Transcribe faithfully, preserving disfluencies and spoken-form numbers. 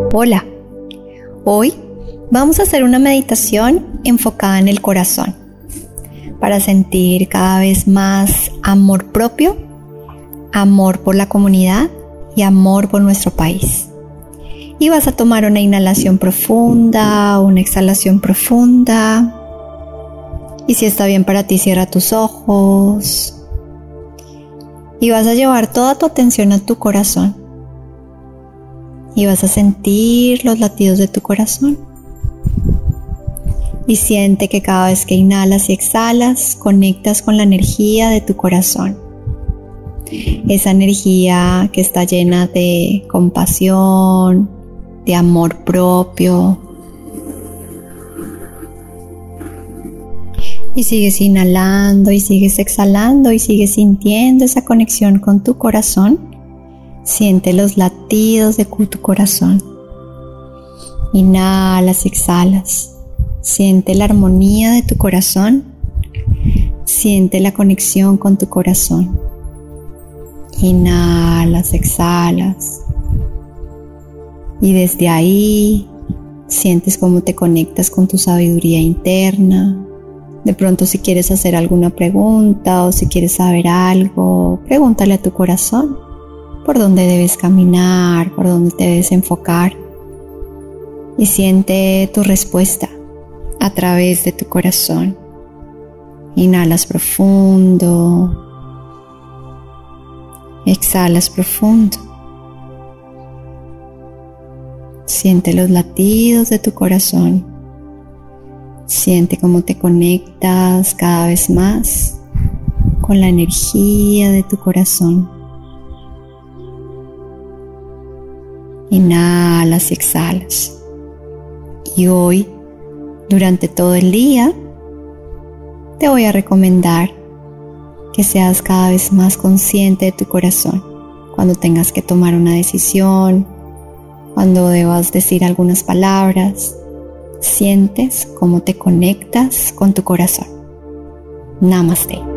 Hola, hoy vamos a hacer una meditación enfocada en el corazón para sentir cada vez más amor propio, amor por la comunidad y amor por nuestro país. Y vas a tomar una inhalación profunda, una exhalación profunda. Y si está bien para ti, cierra tus ojos. Y vas a llevar toda tu atención a tu corazón. Y vas a sentir los latidos de tu corazón. Y siente que cada vez que inhalas y exhalas, conectas con la energía de tu corazón. Esa energía que está llena de compasión, de amor propio. Y sigues inhalando y sigues exhalando y sigues sintiendo esa conexión con tu corazón. Siente los latidos de tu corazón. Inhalas y exhalas. Siente la armonía de tu corazón. Siente la conexión con tu corazón. Inhalas, exhalas. Y desde ahí sientes cómo te conectas con tu sabiduría interna. De pronto, si quieres hacer alguna pregunta o si quieres saber algo, pregúntale a tu corazón por dónde debes caminar, por dónde te debes enfocar. Y siente tu respuesta a través de tu corazón. Inhalas profundo. Exhalas profundo. Siente los latidos de tu corazón. Siente cómo te conectas cada vez más con la energía de tu corazón. Inhalas y exhalas. Y hoy, durante todo el día, te voy a recomendar que seas cada vez más consciente de tu corazón. Cuando tengas que tomar una decisión, cuando debas decir algunas palabras, sientes cómo te conectas con tu corazón. Namaste.